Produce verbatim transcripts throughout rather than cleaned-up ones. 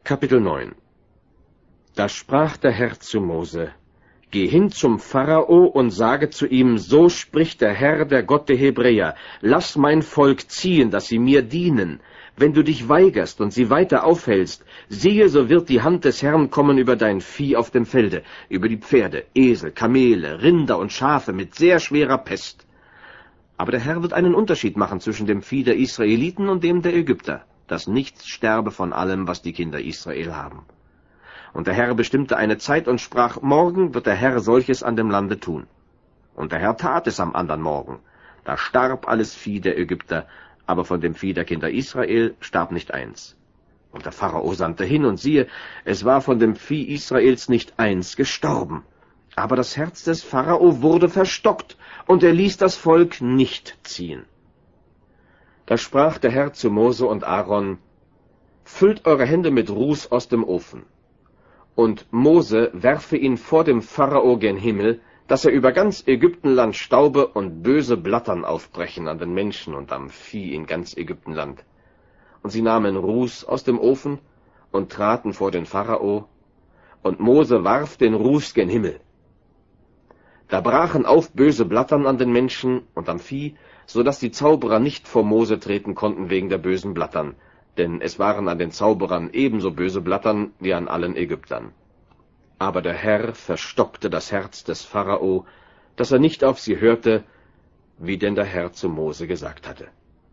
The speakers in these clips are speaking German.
Kapitel neun. Da sprach der Herr zu Mose: Geh hin zum Pharao und sage zu ihm, so spricht der Herr, der Gott der Hebräer, lass mein Volk ziehen, dass sie mir dienen. Wenn du dich weigerst und sie weiter aufhältst, siehe, so wird die Hand des Herrn kommen über dein Vieh auf dem Felde, über die Pferde, Esel, Kamele, Rinder und Schafe mit sehr schwerer Pest. Aber der Herr wird einen Unterschied machen zwischen dem Vieh der Israeliten und dem der Ägypter, dass nichts sterbe von allem, was die Kinder Israel haben. Und der Herr bestimmte eine Zeit und sprach, morgen wird der Herr solches an dem Lande tun. Und der Herr tat es am andern Morgen. Da starb alles Vieh der Ägypter, aber von dem Vieh der Kinder Israel starb nicht eins. Und der Pharao sandte hin, und siehe, es war von dem Vieh Israels nicht eins gestorben. Aber das Herz des Pharao wurde verstockt, und er ließ das Volk nicht ziehen. Da sprach der Herr zu Mose und Aaron, füllt eure Hände mit Ruß aus dem Ofen. Und Mose werfe ihn vor dem Pharao gen Himmel, dass er über ganz Ägyptenland Staube und böse Blattern aufbrechen an den Menschen und am Vieh in ganz Ägyptenland. Und sie nahmen Ruß aus dem Ofen und traten vor den Pharao, und Mose warf den Ruß gen Himmel. Da brachen auf böse Blattern an den Menschen und am Vieh, so dass die Zauberer nicht vor Mose treten konnten wegen der bösen Blattern, denn es waren an den Zauberern ebenso böse Blattern wie an allen Ägyptern. Aber der Herr verstockte das Herz des Pharao, dass er nicht auf sie hörte, wie denn der Herr zu Mose gesagt hatte.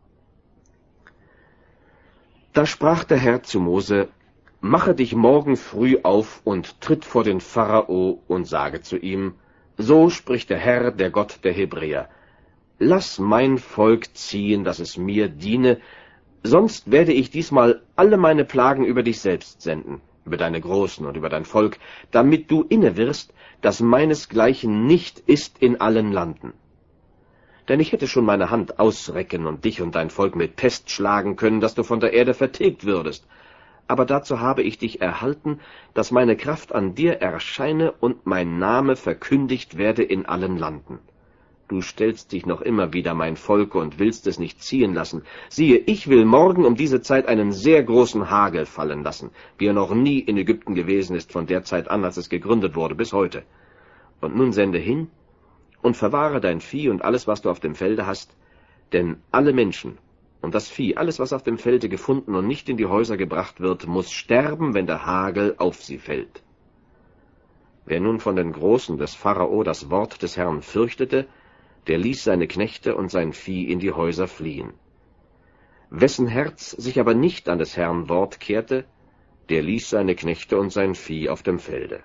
Da sprach der Herr zu Mose, mache dich morgen früh auf und tritt vor den Pharao und sage zu ihm, so spricht der Herr, der Gott der Hebräer, lass mein Volk ziehen, dass es mir diene, sonst werde ich diesmal alle meine Plagen über dich selbst senden, über deine Großen und über dein Volk, damit du inne wirst, dass meinesgleichen nicht ist in allen Landen. Denn ich hätte schon meine Hand ausrecken und dich und dein Volk mit Pest schlagen können, dass du von der Erde vertilgt würdest. Aber dazu habe ich dich erhalten, dass meine Kraft an dir erscheine und mein Name verkündigt werde in allen Landen. Du stellst dich noch immer wider mein Volk und willst es nicht ziehen lassen. Siehe, ich will morgen um diese Zeit einen sehr großen Hagel fallen lassen, wie er noch nie in Ägypten gewesen ist, von der Zeit an, als es gegründet wurde, bis heute. Und nun sende hin und verwahre dein Vieh und alles, was du auf dem Felde hast, denn alle Menschen und das Vieh, alles, was auf dem Felde gefunden und nicht in die Häuser gebracht wird, muss sterben, wenn der Hagel auf sie fällt. Wer nun von den Großen des Pharao das Wort des Herrn fürchtete, der ließ seine Knechte und sein Vieh in die Häuser fliehen. Wessen Herz sich aber nicht an des Herrn Wort kehrte, der ließ seine Knechte und sein Vieh auf dem Felde.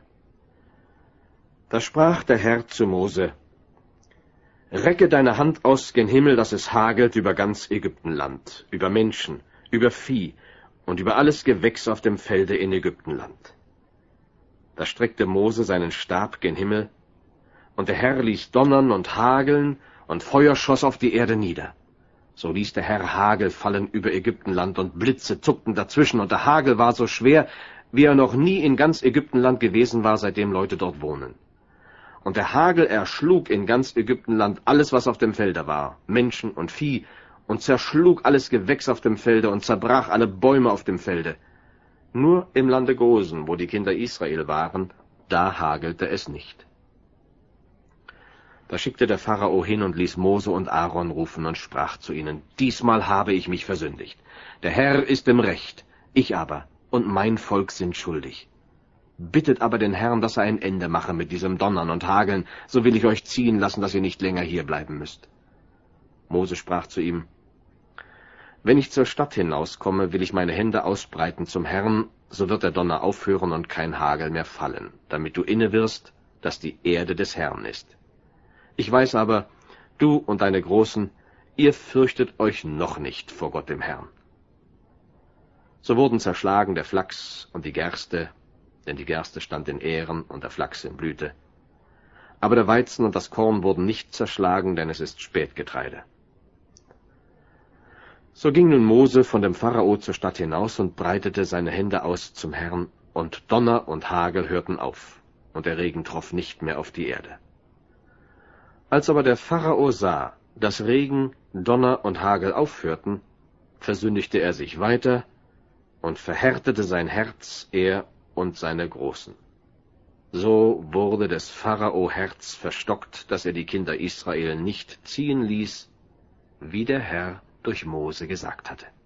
Da sprach der Herr zu Mose, recke deine Hand aus gen Himmel, dass es hagelt über ganz Ägyptenland, über Menschen, über Vieh und über alles Gewächs auf dem Felde in Ägyptenland. Da streckte Mose seinen Stab gen Himmel, und der Herr ließ donnern und hageln, und Feuer schoss auf die Erde nieder. So ließ der Herr Hagel fallen über Ägyptenland, und Blitze zuckten dazwischen, und der Hagel war so schwer, wie er noch nie in ganz Ägyptenland gewesen war, seitdem Leute dort wohnen. Und der Hagel erschlug in ganz Ägyptenland alles, was auf dem Felde war, Menschen und Vieh, und zerschlug alles Gewächs auf dem Felde und zerbrach alle Bäume auf dem Felde. Nur im Lande Gosen, wo die Kinder Israel waren, da hagelte es nicht. Da schickte der Pharao hin und ließ Mose und Aaron rufen und sprach zu ihnen, diesmal habe ich mich versündigt. Der Herr ist im Recht, ich aber und mein Volk sind schuldig. Bittet aber den Herrn, dass er ein Ende mache mit diesem Donnern und Hageln, so will ich euch ziehen lassen, dass ihr nicht länger hier bleiben müsst. Mose sprach zu ihm, wenn ich zur Stadt hinauskomme, will ich meine Hände ausbreiten zum Herrn, so wird der Donner aufhören und kein Hagel mehr fallen, damit du inne wirst, dass die Erde des Herrn ist. Ich weiß aber, du und deine Großen, ihr fürchtet euch noch nicht vor Gott dem Herrn. So wurden zerschlagen der Flachs und die Gerste, denn die Gerste stand in Ähren und der Flachs in Blüte. Aber der Weizen und das Korn wurden nicht zerschlagen, denn es ist Spätgetreide. So ging nun Mose von dem Pharao zur Stadt hinaus und breitete seine Hände aus zum Herrn, und Donner und Hagel hörten auf, und der Regen troff nicht mehr auf die Erde. Als aber der Pharao sah, dass Regen, Donner und Hagel aufhörten, versündigte er sich weiter und verhärtete sein Herz, er und seine Großen. So wurde des Pharao Herz verstockt, dass er die Kinder Israel nicht ziehen ließ, wie der Herr durch Mose gesagt hatte.